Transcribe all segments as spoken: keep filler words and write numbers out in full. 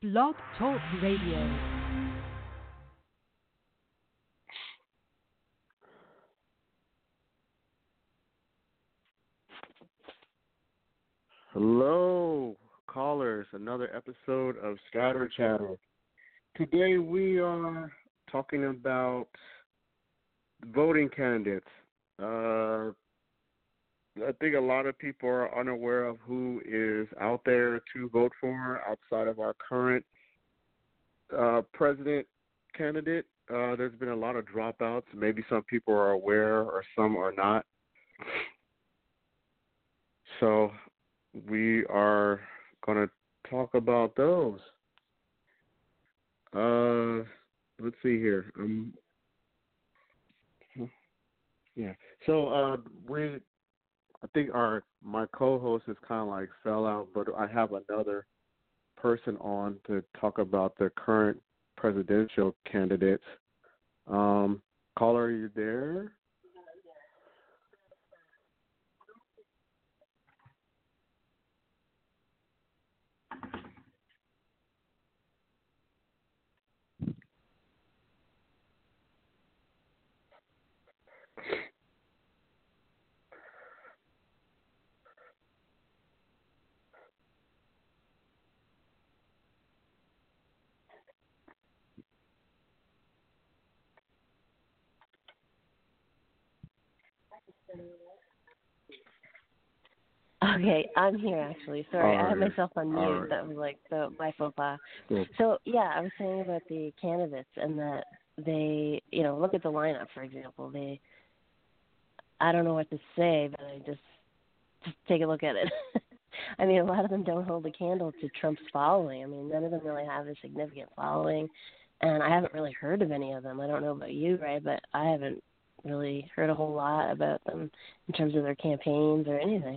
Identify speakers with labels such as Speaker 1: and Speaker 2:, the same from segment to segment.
Speaker 1: Blog Talk Radio.
Speaker 2: Hello, callers. Another episode of Scatter Chatter. Today we are talking about voting candidates. Uh, I think a lot of people are unaware of who is out there to vote for outside of our current uh, president candidate. Uh, there's been a lot of dropouts. Maybe some people are aware or some are not. So we are going to talk about those. Uh, let's see here. Um, yeah. So uh, we, I think our my co-host is kind of like fell out, but I have another person on to talk about the current presidential candidates. Um, caller, are you there?
Speaker 3: Okay, I'm here actually. Sorry,
Speaker 2: All
Speaker 3: I had
Speaker 2: right.
Speaker 3: myself on
Speaker 2: All
Speaker 3: mute.
Speaker 2: right.
Speaker 3: That was like the my faux pas.
Speaker 2: Cool.
Speaker 3: So yeah, I was saying about the candidates and that they, you know, look at the lineup for example. They, I don't know what to say, but I just just take a look at it. I mean, a lot of them don't hold a candle to Trump's following. I mean, none of them really have a significant following, and I haven't really heard of any of them. I don't know about you, Ray, but I haven't really heard a whole lot about them in terms of their campaigns or anything.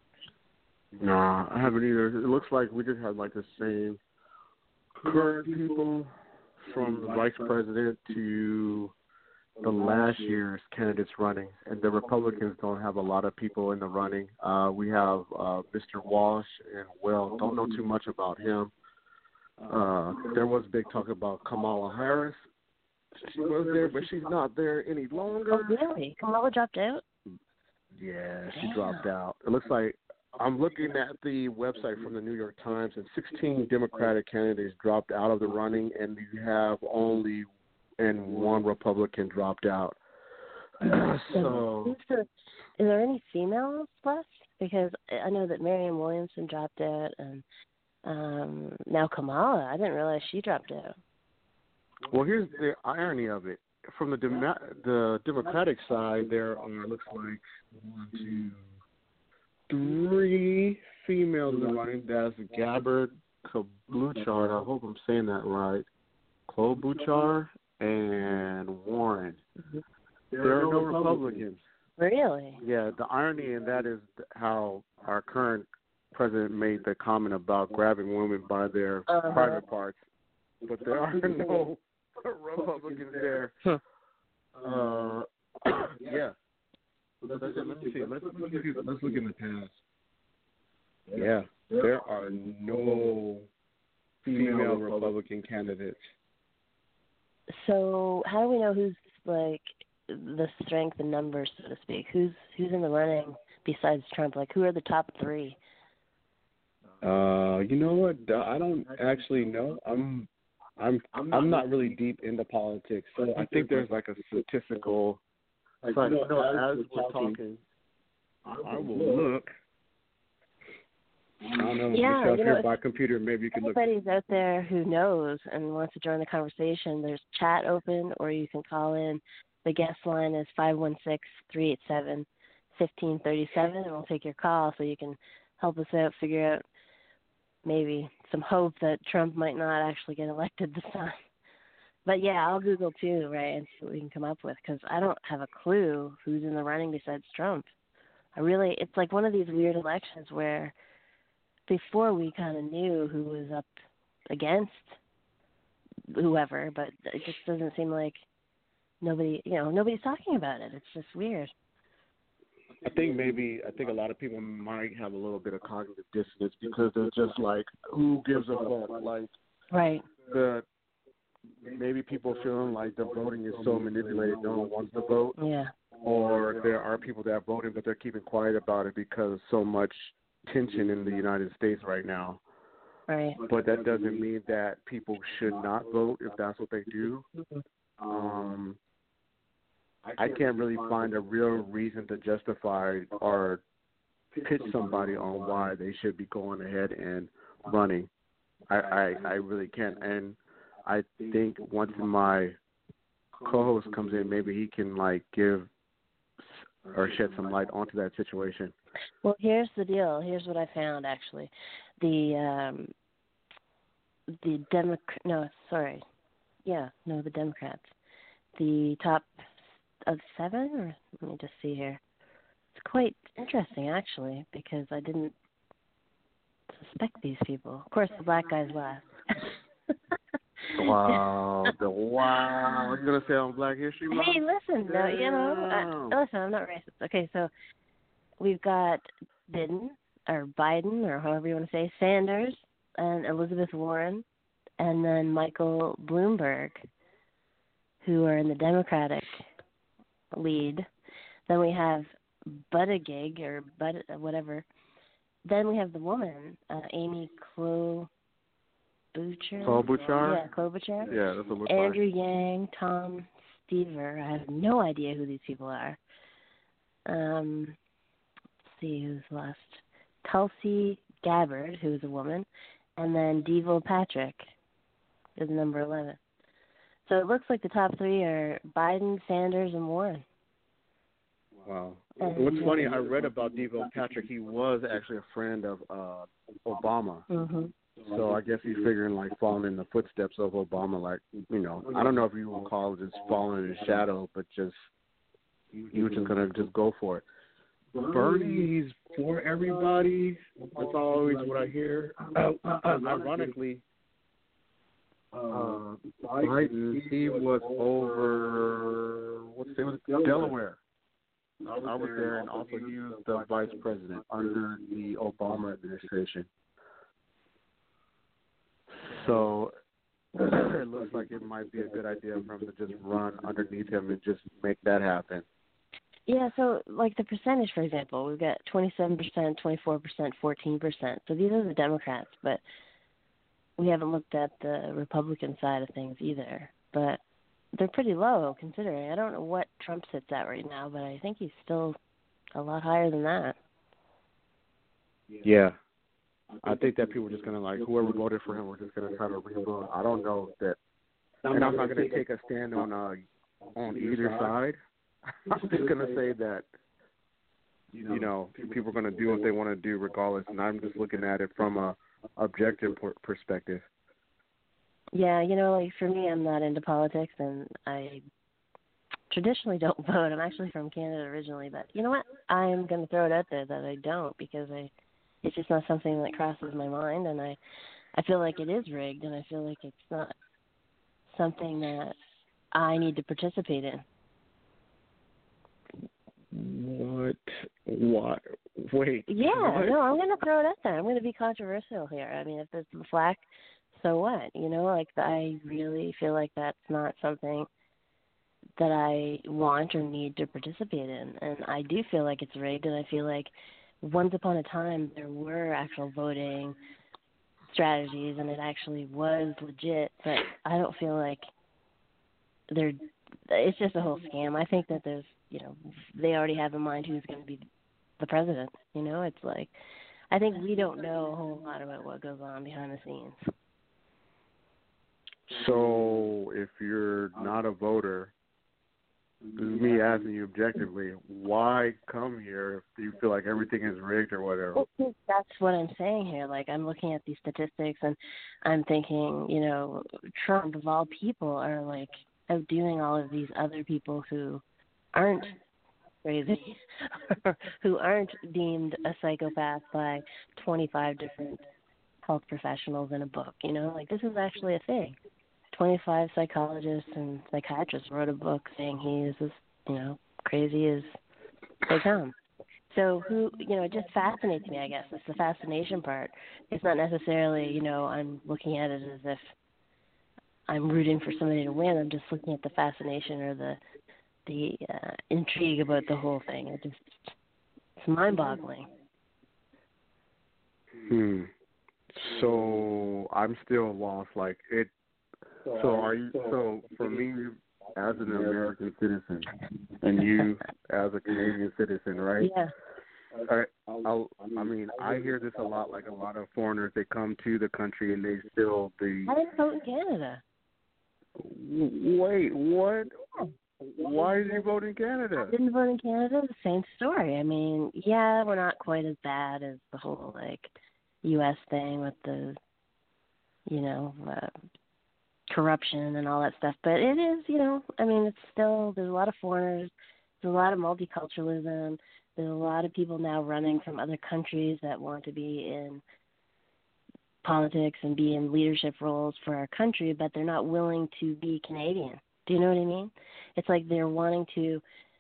Speaker 2: Nah, I haven't either. It looks like we just have like the same current people from the vice president to the last year's candidates running, and the Republicans don't have a lot of people in the running. Uh, we have uh, Mister Walsh and Will. Don't know too much about him. Uh, there was big talk about Kamala Harris. She was there, but she's not there any longer.
Speaker 3: Oh, really? Kamala dropped out?
Speaker 2: Yeah, she
Speaker 3: Damn.
Speaker 2: dropped out. It looks like I'm looking at the website from the New York Times, and sixteen Democratic candidates dropped out of the running, and you have only and one Republican dropped out. So,
Speaker 3: Who's the, is there any females left? Because I know that Marianne Williamson dropped out, and um, now Kamala. I didn't realize she dropped out.
Speaker 2: well, here's the irony of it. From the Dem- the Democratic side, there are looks like one, two, three females in the running. That's Gabbard, Klobuchar. I hope I'm saying that right. Klobuchar and Warren. There are no Republicans.
Speaker 3: Really?
Speaker 2: Yeah, the irony in that is how our current president made the comment about grabbing women by their
Speaker 3: Uh-huh.
Speaker 2: private parts, but there are no Republicans there. Uh, yeah. Let's, let's see. Let's, let's, look at, let's look in the past. Yeah, there are no female Republican candidates.
Speaker 3: So how do we know who's like the strength in numbers, so to speak? Who's who's in the running besides Trump? Like, who are the top three?
Speaker 2: Uh, you know what? I don't actually know. I'm, I'm, I'm not really deep into politics, so I think there's like a statistical. So, you know, as we're talking, I will look. I don't know.
Speaker 3: Yeah,
Speaker 2: Michelle's
Speaker 3: you know,
Speaker 2: here by computer. Maybe you can look.
Speaker 3: Anybody's out there who knows and wants to join the conversation, there's chat open, or you can call in. The guest line is five one six, three eight seven, one five three seven, and we'll take your call so you can help us out, figure out maybe some hope that Trump might not actually get elected this time. But, yeah, I'll Google too, right, and see what we can come up with, because I don't have a clue who's in the running besides Trump. I really, it's like one of these weird elections where before we kind of knew who was up against whoever, but it just doesn't seem like nobody, you know, nobody's talking about it. It's just weird.
Speaker 2: I think maybe I think a lot of people might have a little bit of cognitive dissonance because they're just like, who gives a fuck? Like,
Speaker 3: Right.
Speaker 2: the maybe people feeling like the voting is so manipulated, no one wants to vote,
Speaker 3: Yeah.
Speaker 2: or there are people that are voting but they're keeping quiet about it because of so much tension in the United States right now.
Speaker 3: Right.
Speaker 2: But that doesn't mean that people should not vote if that's what they do. Um, I can't really find a real reason to justify or pitch somebody on why they should be going ahead and running. I, I, I really can't. And I think once my co-host comes in, maybe he can like give or shed some light onto that situation.
Speaker 3: Well, here's the deal. Here's what I found actually. The um, the Democrat. No, sorry. Yeah, no, the Democrats. The top of seven, or let me just see here. It's quite interesting actually because I didn't suspect these people. Of course, the black guy's last.
Speaker 2: Wow, the wow! What are you gonna say on Black History Month?
Speaker 3: Hey, listen, no, you know, uh, listen, I'm not racist. Okay, so we've got Biden or Biden or however you want to say Sanders and Elizabeth Warren, and then Michael Bloomberg, who are in the Democratic lead. Then we have Buttigieg or Bud whatever. Then we have the woman, uh, Amy Klobuchar.
Speaker 2: Klobuchar?
Speaker 3: Yeah, Klobuchar.
Speaker 2: Yeah, that's a look
Speaker 3: Andrew Yang, Tom Stever. I have no idea who these people are. Um, let's see who's last. Tulsi Gabbard, who is a woman, and then Deval Patrick is number eleven. So it looks like the top three are Biden, Sanders, and Warren.
Speaker 2: Wow. What's funny, I read about Deval Patrick. He was actually a friend of uh, Obama.
Speaker 3: Mm-hmm.
Speaker 2: So I guess he's figuring like falling in the footsteps of Obama. Like, you know, I don't know if you will call it just falling in his shadow, but just he was just gonna just go for it. Bernie, he's for everybody. That's always what I hear. Uh, uh, ironically, uh, Biden, he was over what's the name? Delaware. I was there, and also he was the vice president under the Obama administration. So it looks like it might be a good idea for him to just run underneath him and just make that happen.
Speaker 3: Yeah, so like the percentage, for example, we've got twenty-seven percent, twenty-four percent, fourteen percent. So these are the Democrats, but we haven't looked at the Republican side of things either. But they're pretty low considering. I don't know what Trump sits at right now, but I think he's still a lot higher than that.
Speaker 2: Yeah. I think that people are just going to, like, whoever voted for him, we're just going to try to revote. I don't know that. And I'm not going to take a stand on uh, on either side. I'm just going to say that, you know, people are going to do what they want to do regardless, and I'm just looking at it from a objective perspective.
Speaker 3: Yeah, you know, like for me, I'm not into politics, and I traditionally don't vote. I'm actually from Canada originally, but you know what? I'm going to throw it out there that I don't because I, it's just not something that crosses my mind, and I, I feel like it is rigged, and I feel like it's not something that I need to participate in.
Speaker 2: What? What? Wait.
Speaker 3: Yeah,
Speaker 2: what?
Speaker 3: no, I'm going to throw it out there. I'm going to be controversial here. I mean, if it's the flack, so what? You know, like I really feel like that's not something that I want or need to participate in. And I do feel like it's rigged, and I feel like once upon a time there were actual voting strategies, and it actually was legit, but I don't feel like they're, it's just a whole scam. I think that there's, you know, they already have in mind who's going to be the president. You know, it's like, I think we don't know a whole lot about what goes on behind the scenes.
Speaker 2: So if you're not a voter, this is me asking you objectively, why come here if you feel like everything is rigged or whatever?
Speaker 3: Well, that's what I'm saying here. Like, I'm looking at these statistics, and I'm thinking, you know, Trump, of all people, are, like, outdoing all of these other people who aren't crazy, who aren't deemed a psychopath by twenty-five different health professionals in a book, you know? Like, this is actually a thing. twenty-five psychologists and psychiatrists wrote a book saying he is as, you know, crazy as they come. So who, you know, it just fascinates me, I guess. It's the fascination part. It's not necessarily, you know, I'm looking at it as if I'm rooting for somebody to win. I'm just looking at the fascination or the the uh, intrigue about the whole thing. It just, it's mind-boggling.
Speaker 2: Hmm. So I'm still lost. Like it. So are you? So for me, as an American citizen, and you as a Canadian citizen, right?
Speaker 3: Yeah.
Speaker 2: I, I'll, I mean, I hear this a lot. Like a lot of foreigners, they come to the country and they still the.
Speaker 3: I didn't vote in Canada.
Speaker 2: Wait, what? Why did you vote in Canada?
Speaker 3: I didn't vote in Canada. The same story. I mean, yeah, we're not quite as bad as the whole like U S thing with the, you know, uh, corruption and all that stuff. But it is, you know, I mean, it's still, there's a lot of foreigners, there's a lot of multiculturalism, there's a lot of people now running from other countries that want to be in politics and be in leadership roles for our country, but they're not willing to be Canadian. Do you know what I mean? It's like they're wanting to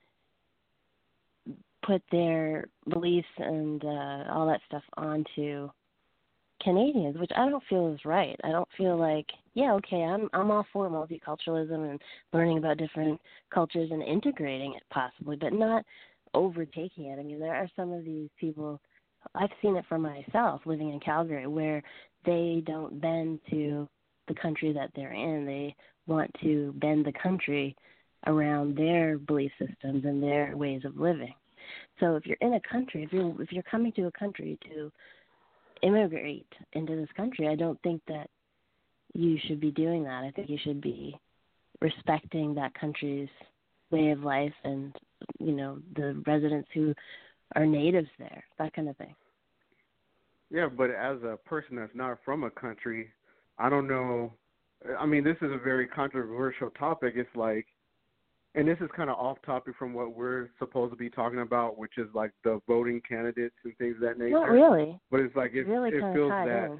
Speaker 3: put their beliefs and uh, all that stuff onto Canadians, which I don't feel is right. I don't feel like, yeah, okay, I'm I'm all for multiculturalism and learning about different cultures and integrating it possibly, but not overtaking it. I mean, there are some of these people, I've seen it for myself living in Calgary, where they don't bend to the country that they're in. They want to bend the country around their belief systems and their ways of living. So if you're in a country, if you're if you're coming to a country to immigrate into this country, I don't think that you should be doing that. I think you should be respecting that country's way of life and, you know, the residents who are natives there, that kind of thing.
Speaker 2: Yeah, but as a person that's not from a country, I don't know. I mean, this is a very controversial topic. It's like, and this is kind of off topic from what we're supposed to be talking about, which is like the voting candidates and things of that nature.
Speaker 3: Not really.
Speaker 2: But it's like it,
Speaker 3: really
Speaker 2: it
Speaker 3: kind
Speaker 2: feels
Speaker 3: of tied
Speaker 2: that.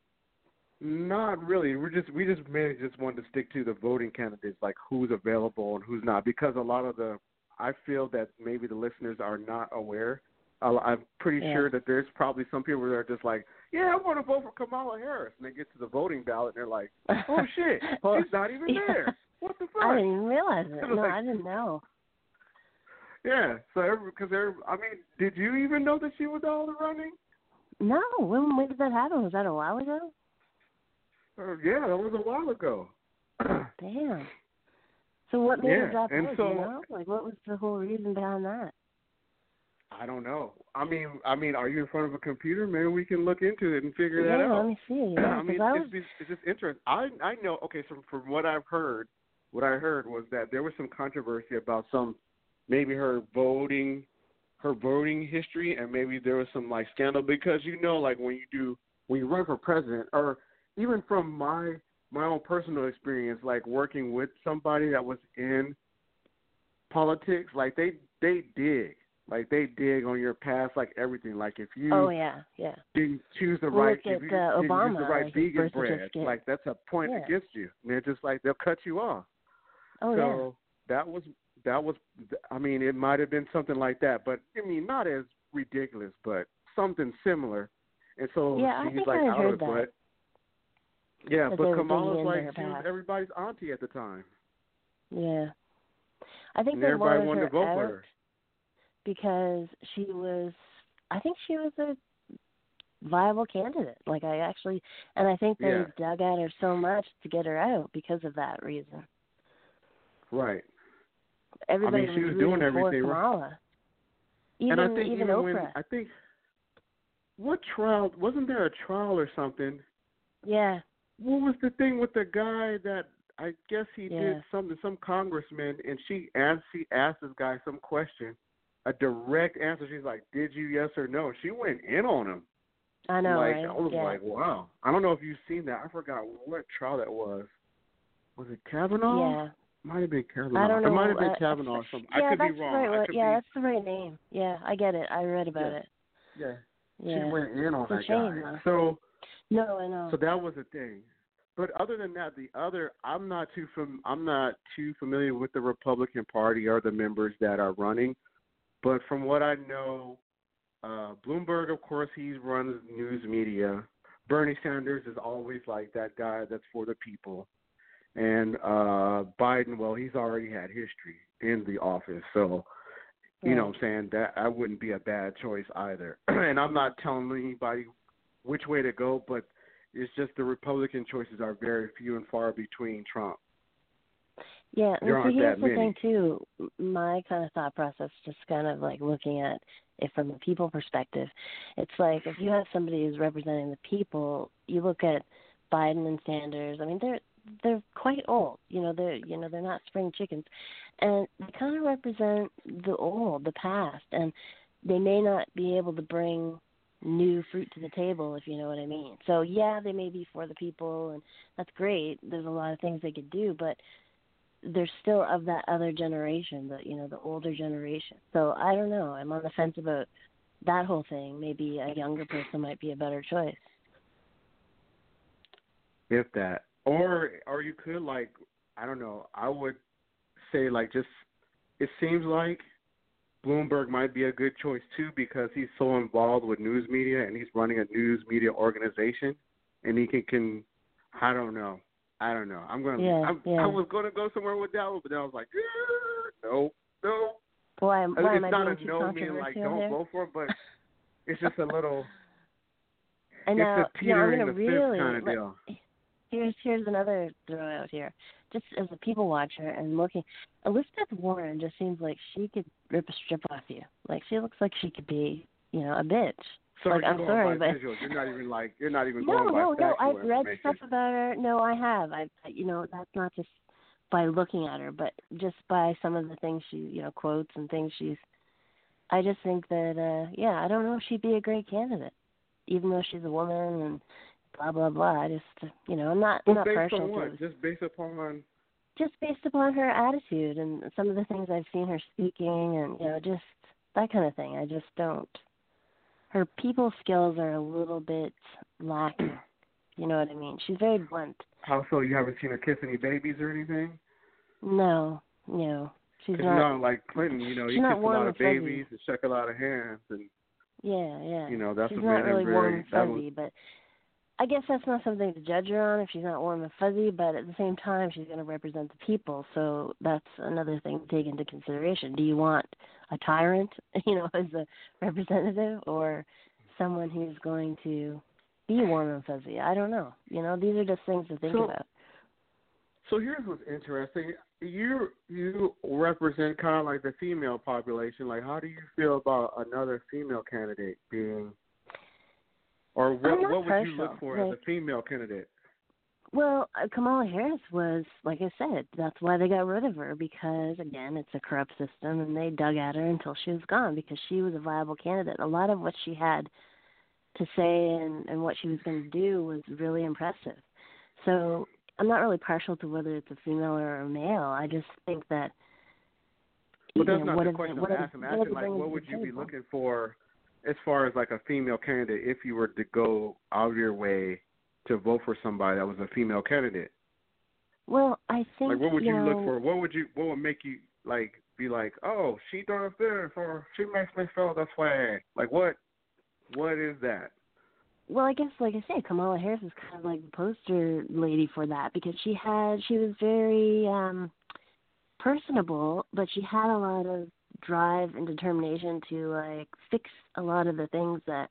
Speaker 3: In.
Speaker 2: Not really. We're just we just mainly just wanted to stick to the voting candidates, like who's available and who's not, because a lot of the I feel that maybe the listeners are not aware. Uh, I'm pretty
Speaker 3: yeah.
Speaker 2: sure that there's probably some people that are just like, yeah, I want to vote for Kamala Harris, and they get to the voting ballot and they're like, oh shit,
Speaker 3: well,
Speaker 2: she's not even
Speaker 3: yeah.
Speaker 2: there. What the fuck?
Speaker 3: I didn't even realize it. No,
Speaker 2: like,
Speaker 3: I didn't know.
Speaker 2: Yeah, so because I mean, did you even know that she was all the running?
Speaker 3: No, when when did that happen? Was that a while ago?
Speaker 2: Uh, yeah, that was a while ago.
Speaker 3: Damn. So what made
Speaker 2: yeah,
Speaker 3: her drop
Speaker 2: and
Speaker 3: out?
Speaker 2: so,
Speaker 3: You know, like what was the whole reason behind that?
Speaker 2: I don't know. I mean, I mean, are you in front of a computer? Maybe we can look into it and figure
Speaker 3: yeah,
Speaker 2: that out.
Speaker 3: let me see. Yeah,
Speaker 2: I mean,
Speaker 3: I was...
Speaker 2: it's, just, it's just interesting. I I know. Okay, so from what I've heard, what I heard was that there was some controversy about some, maybe her voting, her voting history, and maybe there was some like scandal because you know, like when you do when you run for president, or even from my my own personal experience, like working with somebody that was in politics, like they they dig. Like, they dig on your past, like everything. Like, if you
Speaker 3: oh, yeah, yeah.
Speaker 2: didn't choose the
Speaker 3: Well,
Speaker 2: right,
Speaker 3: look
Speaker 2: if you
Speaker 3: at, uh,
Speaker 2: didn't
Speaker 3: Obama,
Speaker 2: use the right
Speaker 3: like his
Speaker 2: vegan
Speaker 3: birth
Speaker 2: bread,
Speaker 3: certificate.
Speaker 2: like, that's a point
Speaker 3: Yeah.
Speaker 2: against you. And they're just like, they'll cut you off.
Speaker 3: Oh,
Speaker 2: so that was, that was, I mean, it might have been something like that. But, I mean, not as ridiculous, but something similar. And so
Speaker 3: yeah.
Speaker 2: she's,
Speaker 3: I think
Speaker 2: like,
Speaker 3: I
Speaker 2: out
Speaker 3: heard
Speaker 2: of
Speaker 3: that.
Speaker 2: it. Yeah,
Speaker 3: that
Speaker 2: but
Speaker 3: they were
Speaker 2: Kamala's
Speaker 3: digging
Speaker 2: like,
Speaker 3: into
Speaker 2: she
Speaker 3: her
Speaker 2: was
Speaker 3: past.
Speaker 2: everybody's auntie at the time.
Speaker 3: Yeah. I think
Speaker 2: And
Speaker 3: they
Speaker 2: everybody
Speaker 3: wanted
Speaker 2: wanted
Speaker 3: her
Speaker 2: to vote
Speaker 3: out
Speaker 2: for her.
Speaker 3: because she was, I think she was a viable candidate. Like, I actually, and I think they
Speaker 2: Yeah.
Speaker 3: dug at her so much to get her out because of that reason.
Speaker 2: Right.
Speaker 3: Everybody
Speaker 2: I mean, she
Speaker 3: was
Speaker 2: was doing
Speaker 3: rooting for
Speaker 2: everything right.
Speaker 3: Kamala. Even,
Speaker 2: and I think
Speaker 3: even,
Speaker 2: even
Speaker 3: Oprah.
Speaker 2: when, I think, what trial, wasn't there a trial or something?
Speaker 3: Yeah.
Speaker 2: What was the thing with the guy that, I guess he
Speaker 3: Yeah.
Speaker 2: did something, some congressman, and she asked, she asked this guy some question, a direct answer. She's like, did you, yes or no? She went in on him.
Speaker 3: I know,
Speaker 2: like,
Speaker 3: right?
Speaker 2: I was
Speaker 3: yeah.
Speaker 2: like, wow. I don't know if you've seen that. I forgot what trial that was. Was it Kavanaugh?
Speaker 3: Yeah.
Speaker 2: Might have been Kavanaugh.
Speaker 3: I don't know.
Speaker 2: It might have been
Speaker 3: uh,
Speaker 2: Kavanaugh or something.
Speaker 3: Yeah,
Speaker 2: I could
Speaker 3: that's
Speaker 2: be wrong.
Speaker 3: the right
Speaker 2: I
Speaker 3: one.
Speaker 2: could
Speaker 3: Yeah,
Speaker 2: be,
Speaker 3: that's the right name. Yeah, I get it. I read about
Speaker 2: yeah.
Speaker 3: it.
Speaker 2: Yeah.
Speaker 3: Yeah.
Speaker 2: She went in on
Speaker 3: It's a
Speaker 2: that
Speaker 3: shame,
Speaker 2: guy.
Speaker 3: though.
Speaker 2: So,
Speaker 3: No, I know.
Speaker 2: so that was the thing. But other than that, the other, I'm not too fam- I'm not too familiar with the Republican Party or the members that are running. But from what I know, uh, Bloomberg, of course, he runs news media. Bernie Sanders is always like that guy that's for the people. And uh, Biden, well, he's already had history in the office. So, you know what I'm saying, that I wouldn't be a bad choice either. And I'm not telling anybody which way to go, but it's just the Republican choices are very few and far between Trump.
Speaker 3: Yeah, and
Speaker 2: There
Speaker 3: so
Speaker 2: aren't
Speaker 3: here's
Speaker 2: that
Speaker 3: the
Speaker 2: many.
Speaker 3: thing, too. My kind of thought process, just kind of like looking at it from a people perspective, it's like if you have somebody who's representing the people, you look at Biden and Sanders. I mean, they're they're quite old. You know, they're you know they're not spring chickens, and they kind of represent the old, the past, and they may not be able to bring new fruit to the table, if you know what I mean. So yeah, they may be for the people, and that's great. There's a lot of things they could do, but they're still of that other generation, the you know the older generation. So I don't know. I'm on the fence about that whole thing. Maybe a younger person might be a better choice.
Speaker 2: If that, or or you could like, I don't know. I would say like just it seems like Bloomberg might be a good choice too because he's so involved with news media and he's running a news media organization, and he can can I don't know. I don't know. I'm gonna.
Speaker 3: Yeah,
Speaker 2: I'm,
Speaker 3: yeah.
Speaker 2: I was gonna go somewhere with that one, but then I was like, eh, no, no.
Speaker 3: Why, why
Speaker 2: It's
Speaker 3: am I
Speaker 2: not
Speaker 3: being
Speaker 2: a
Speaker 3: too
Speaker 2: no mean like
Speaker 3: controversial
Speaker 2: don't
Speaker 3: here?
Speaker 2: vote for it, but it's just a little.
Speaker 3: And
Speaker 2: It's
Speaker 3: now,
Speaker 2: a
Speaker 3: you know, I'm
Speaker 2: teetering
Speaker 3: gonna
Speaker 2: the fence
Speaker 3: really
Speaker 2: kind of
Speaker 3: let,
Speaker 2: deal.
Speaker 3: here's here's another throw out here. Just as a people watcher and looking, Elizabeth Warren just seems like she could rip a strip off you. Like she looks like she could be, you know, a bitch.
Speaker 2: So
Speaker 3: like
Speaker 2: you're
Speaker 3: I'm
Speaker 2: going
Speaker 3: sorry,
Speaker 2: by
Speaker 3: but
Speaker 2: visuals. You're not even like you're not even
Speaker 3: no,
Speaker 2: going by
Speaker 3: no, no.
Speaker 2: factual
Speaker 3: I've read
Speaker 2: information.
Speaker 3: stuff about her. No, I have. I, you know, that's not just by looking at her, but just by some of the things she, you know, quotes and things she's. I just think that, uh yeah, I don't know if she'd be a great candidate, even though she's a woman and blah blah blah. I just, you know, I'm not
Speaker 2: Well,
Speaker 3: not
Speaker 2: based
Speaker 3: partial
Speaker 2: on
Speaker 3: to
Speaker 2: what?
Speaker 3: it.
Speaker 2: Just based upon.
Speaker 3: Just based upon her attitude and some of the things I've seen her speaking, and you know, just that kind of thing. I just don't. Her people skills are a little bit lacking. You know what I mean? She's very blunt.
Speaker 2: How so? You haven't seen her kiss any babies or anything?
Speaker 3: No, no, she's
Speaker 2: Because you
Speaker 3: not.
Speaker 2: know, like Clinton, you know, he
Speaker 3: She's not
Speaker 2: kissed a
Speaker 3: warm
Speaker 2: lot
Speaker 3: and
Speaker 2: of
Speaker 3: fuzzy.
Speaker 2: babies and shook a lot of hands, and
Speaker 3: Yeah, yeah.
Speaker 2: you know that's
Speaker 3: She's
Speaker 2: what
Speaker 3: not
Speaker 2: made him
Speaker 3: really warm
Speaker 2: very.
Speaker 3: and
Speaker 2: That was
Speaker 3: fuzzy, but I guess that's not something to judge her on if she's not warm and fuzzy, but at the same time, she's going to represent the people, so that's another thing to take into consideration. Do you want a tyrant, you know, as a representative, or someone who's going to be warm and fuzzy? I don't know. You know, these are just things to think
Speaker 2: so.
Speaker 3: about.
Speaker 2: So here's what's interesting. You you represent kind of like the female population. Like, how do you feel about another female candidate being, or
Speaker 3: I'm
Speaker 2: what
Speaker 3: not
Speaker 2: what would
Speaker 3: partial.
Speaker 2: you look for
Speaker 3: Like,
Speaker 2: as a female candidate?
Speaker 3: Well, uh, Kamala Harris was, like I said, that's why they got rid of her because, again, it's a corrupt system, and they dug at her until she was gone because she was a viable candidate. A lot of what she had to say and, and what she was going to do was really impressive. So I'm not really partial to whether it's a female or a male. I just think that,
Speaker 2: But
Speaker 3: you
Speaker 2: that's
Speaker 3: know,
Speaker 2: not
Speaker 3: what
Speaker 2: the
Speaker 3: are
Speaker 2: question
Speaker 3: they,
Speaker 2: I'm
Speaker 3: what are,
Speaker 2: asking. I'm
Speaker 3: what are
Speaker 2: asking
Speaker 3: they
Speaker 2: like,
Speaker 3: bringing
Speaker 2: what
Speaker 3: to
Speaker 2: would
Speaker 3: the
Speaker 2: you be
Speaker 3: table?
Speaker 2: looking for, as far as like a female candidate, if you were to go out of your way to vote for somebody that was a female candidate?
Speaker 3: Well, I think,
Speaker 2: Like, what would
Speaker 3: you
Speaker 2: you look
Speaker 3: know,
Speaker 2: for? What would you? What would make you like be like, oh, she done this, or she makes me feel this way? Like, what? What is that?
Speaker 3: Well, I guess, like I say, Kamala Harris is kind of like the poster lady for that because she had, she was very um, personable, but she had a lot of drive and determination to like fix a lot of the things that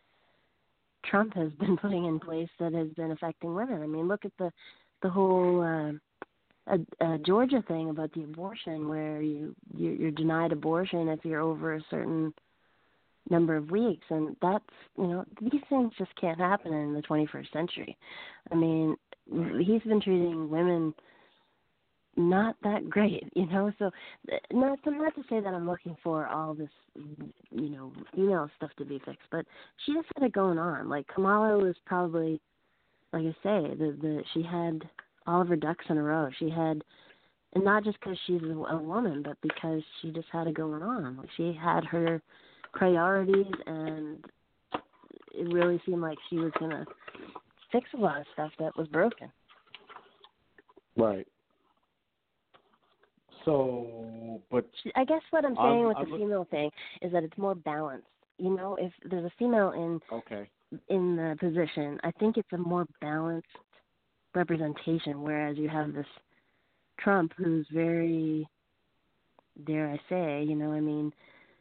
Speaker 3: Trump has been putting in place that has been affecting women. I mean, look at the the whole uh, uh, uh, Georgia thing about the abortion, where you you- you're denied abortion if you're over a certain number of weeks, and that's, you know, these things just can't happen in the twenty-first century. I mean, he's been treating women not that great, you know. So, not to, not to say that I'm looking for all this, you know, female stuff to be fixed, but she just had it going on. Like Kamala was probably, like I say, the the she had all of her ducks in a row. She had, and not just because she's a, a woman, but because she just had it going on. Like she had her priorities, and it really seemed like she was going to fix a lot of stuff that was broken.
Speaker 2: Right. So, but
Speaker 3: I guess what I'm saying
Speaker 2: I'm,
Speaker 3: with
Speaker 2: I'm
Speaker 3: the
Speaker 2: look,
Speaker 3: female thing is that it's more balanced. You know, if there's a female in
Speaker 2: Okay.
Speaker 3: in the position, I think it's a more balanced representation. Whereas you have this Trump who's very, dare I say, you know, I mean,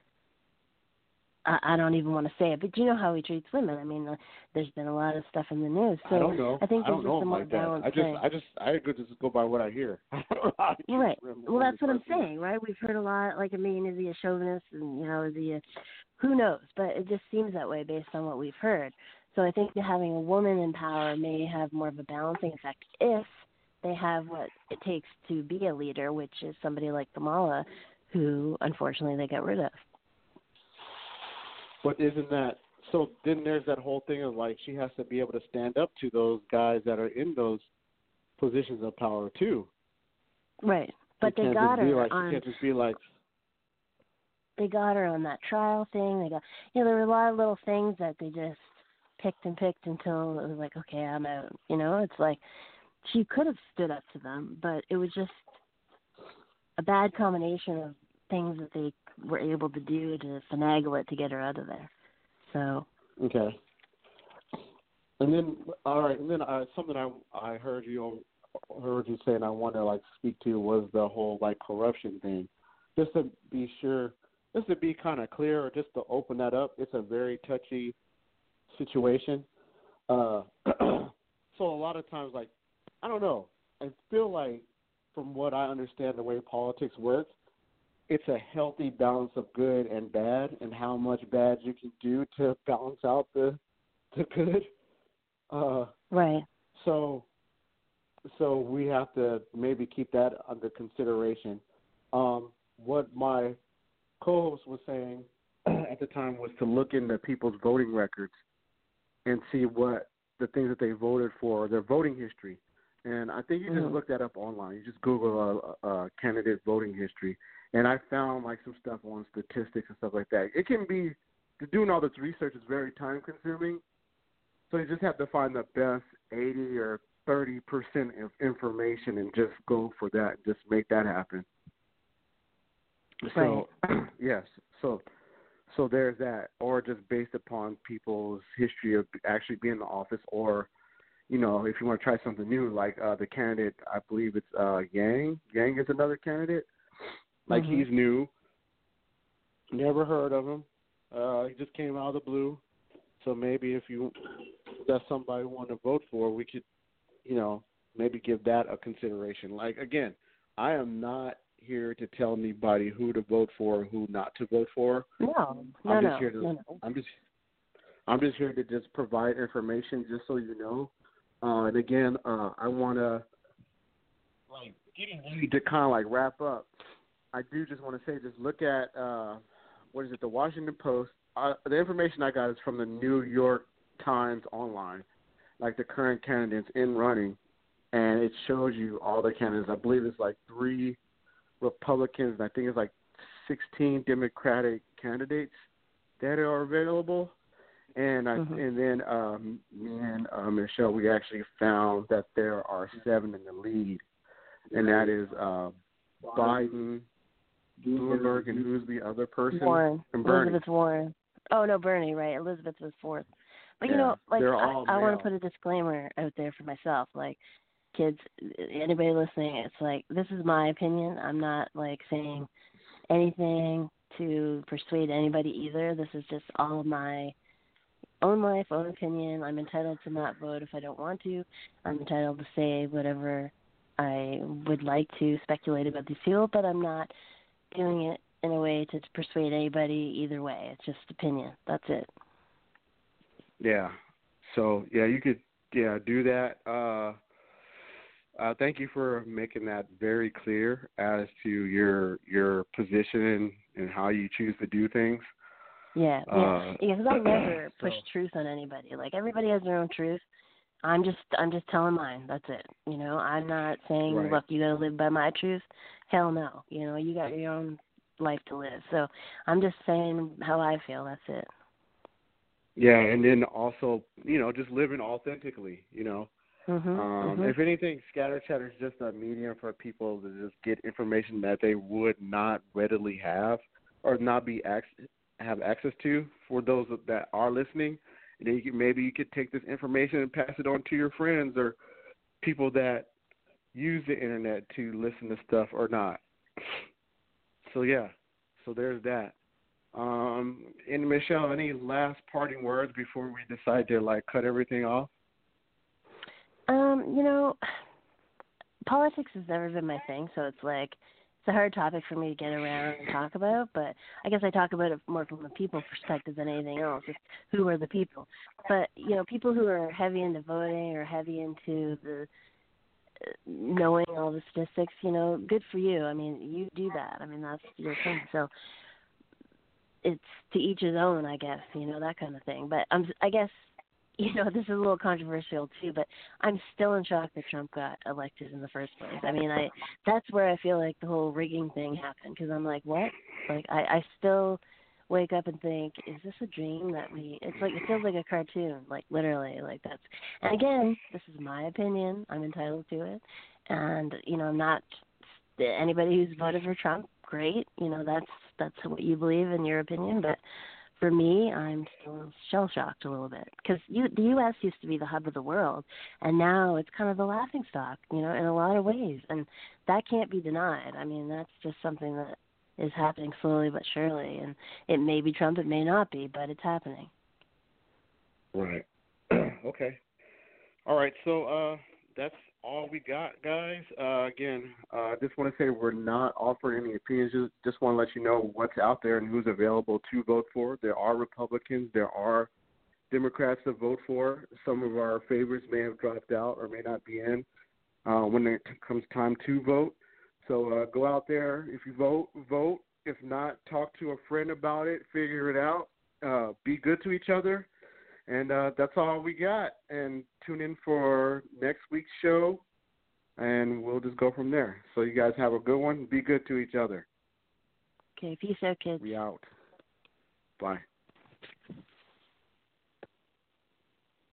Speaker 3: I, I don't even want to say it, but you know how he treats women. I mean, uh, there's been a lot of stuff in the news. So
Speaker 2: I don't know.
Speaker 3: I think
Speaker 2: I
Speaker 3: there's
Speaker 2: don't know
Speaker 3: just a
Speaker 2: him
Speaker 3: more
Speaker 2: like that.
Speaker 3: balanced
Speaker 2: I just,
Speaker 3: thing.
Speaker 2: I just, I could just go by what I hear. I don't know how he
Speaker 3: Right.
Speaker 2: treats
Speaker 3: Well, that's what I'm
Speaker 2: personally.
Speaker 3: saying, right? We've heard a lot, like, I mean, is he a chauvinist? And, you know, is he a, who knows? But it just seems that way based on what we've heard. So I think that having a woman in power may have more of a balancing effect if they have what it takes to be a leader, which is somebody like Kamala, who, unfortunately, they got rid of.
Speaker 2: But isn't that so? Then there's that whole thing of like she has to be able to stand up to those guys that are in those positions of power too.
Speaker 3: Right, but
Speaker 2: She
Speaker 3: they
Speaker 2: can't
Speaker 3: got
Speaker 2: just be
Speaker 3: her
Speaker 2: like,
Speaker 3: on.
Speaker 2: She can't just be like.
Speaker 3: They got her on that trial thing. They got, you know, there were a lot of little things that they just picked and picked until it was like, okay, I'm out. You know, it's like she could have stood up to them, but it was just a bad combination of things that they were able to do to finagle it to get her out of there. So
Speaker 2: Okay. And then, all right, and then uh, something I I heard you heard you say, and I want to like speak to was the whole like corruption thing. Just to be sure, just to be kind of clear, or just to open that up, it's a very touchy situation. Uh, so a lot of times, like, I don't know, I feel like from what I understand the way politics works, it's a healthy balance of good and bad, and how much bad you can do to balance out the the good. Uh,
Speaker 3: right,
Speaker 2: so, so we have to maybe keep that under consideration. Um, what my co-host was saying at the time was to look into people's voting records and see what the things that they voted for, their voting history. And I think you
Speaker 3: mm-hmm.
Speaker 2: just look that up online. You just Google a, a candidate voting history. And I found like some stuff on statistics and stuff like that. It can be, doing all this research is very time consuming. So you just have to find the best eighty or thirty percent of information and just go for that and just make that happen. So,
Speaker 3: right.
Speaker 2: yes, so so there's that. Or just based upon people's history of actually being in the office, or, you know, if you want to try something new, like uh, the candidate, I believe it's uh, Yang. Yang is another candidate. Like,
Speaker 3: mm-hmm.
Speaker 2: he's new. Never heard of him. Uh, he just came out of the blue. So maybe if you that's somebody you want to vote for, we could, you know, maybe give that a consideration. Like, again, I am not here to tell anybody who to vote for or who not to vote for.
Speaker 3: No, no,
Speaker 2: I'm just
Speaker 3: no,
Speaker 2: here to,
Speaker 3: no, no.
Speaker 2: I'm just, I'm just here to just provide information, just so you know. Uh, and again, uh, I want to, like, getting ready to kind of like wrap up. I do just want to say, just look at, uh, what is it, the Washington Post. Uh, the information I got is from the New York Times online, like the current candidates in running, and it shows you all the candidates. I believe it's like three Republicans, and I think it's like sixteen Democratic candidates that are available. And I,
Speaker 3: mm-hmm.
Speaker 2: and then um, me and uh, Michelle, we actually found that there are seven in the lead, and that is uh, Biden, Bloomberg, and who's the other person?
Speaker 3: Warren.
Speaker 2: And Bernie.
Speaker 3: Elizabeth Warren. Oh, no, Bernie, right. Elizabeth was fourth. But,
Speaker 2: yeah,
Speaker 3: you know, like,
Speaker 2: I,
Speaker 3: I want to put a disclaimer out there for myself. Like, kids, anybody listening, it's like, this is my opinion. I'm not, like, saying anything to persuade anybody either. This is just all of my own life, own opinion. I'm entitled to not vote if I don't want to. I'm entitled to say whatever I would like to speculate about these people, but I'm not doing it in a way to persuade anybody either way. It's just opinion. That's it.
Speaker 2: Yeah. So, yeah, you could, yeah, do that. Uh, uh, thank you for making that very clear as to your your position and, and how you choose to do things.
Speaker 3: Yeah, yeah.
Speaker 2: Uh,
Speaker 3: yeah, because I'll never push
Speaker 2: so,
Speaker 3: truth on anybody. Like, everybody has their own truth. I'm just I'm just telling mine. That's it. You know, I'm not saying,
Speaker 2: right.
Speaker 3: look, you got to live by my truth. Hell no. You know, you got your own life to live. So I'm just saying how I feel. That's it.
Speaker 2: Yeah, and then also, you know, just living authentically, you know.
Speaker 3: Mm-hmm,
Speaker 2: um,
Speaker 3: mm-hmm.
Speaker 2: If anything, Scatter Chatter is just a medium for people to just get information that they would not readily have or not be ac- have access to for those that are listening. And then you could, maybe you could take this information and pass it on to your friends or people that use the internet to listen to stuff or not. So, yeah, so there's that. Um, and, Michelle, any last parting words before we decide to, like, cut everything off?
Speaker 3: Um, you know, politics has never been my thing, so it's like it's a hard topic for me to get around and talk about, but I guess I talk about it more from a people perspective than anything else. It's who are the people? But, you know, people who are heavy into voting or heavy into the uh, knowing all the statistics, you know, good for you. I mean, you do that. I mean, that's your thing. So it's to each his own, I guess, you know, that kind of thing. But I'm, I guess, you know, this is a little controversial too, but I'm still in shock that Trump got elected in the first place. I mean, I that's where I feel like the whole rigging thing happened, because I'm like, what? Like, I, I still wake up and think, is this a dream that we? It's like it feels like a cartoon, like literally, like that's. And again, this is my opinion. I'm entitled to it, and you know, I'm not anybody who's voted for Trump. Great, you know, that's that's what you believe in your opinion, but for me, I'm still shell-shocked a little bit because you, the U S used to be the hub of the world, and now it's kind of the laughingstock, you know, in a lot of ways, and that can't be denied. I mean, that's just something that is happening slowly but surely, and it may be Trump, it may not be, but it's happening.
Speaker 2: Right. Okay. All right, so uh, that's all we got, guys. Uh, again, I uh, just want to say we're not offering any opinions. Just, just want to let you know what's out there and who's available to vote for. There are Republicans. There are Democrats to vote for. Some of our favorites may have dropped out or may not be in uh, when it comes time to vote. So uh, go out there. If you vote, vote. If not, talk to a friend about it. Figure it out. Uh, be good to each other. And uh, that's all we got. And tune in for next week's show, and we'll just go from there. So you guys have a good one. Be good to each other.
Speaker 3: Okay, peace out, kids.
Speaker 2: We out. Bye.